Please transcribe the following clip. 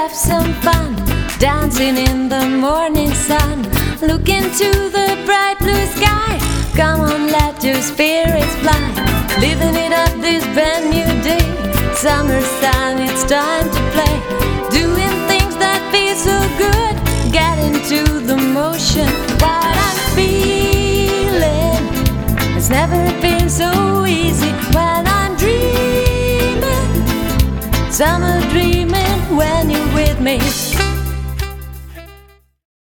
have some fun, dancing in the morning sun. Look into the bright blue sky. Come on, let your spirits fly. Living it up this brand new day. Summer sun, it's time to play. Doing things that feel so good. Get into the motion. What I'm feeling, it's never been so easy. When I'm dreaming, summer dreaming when you're with me.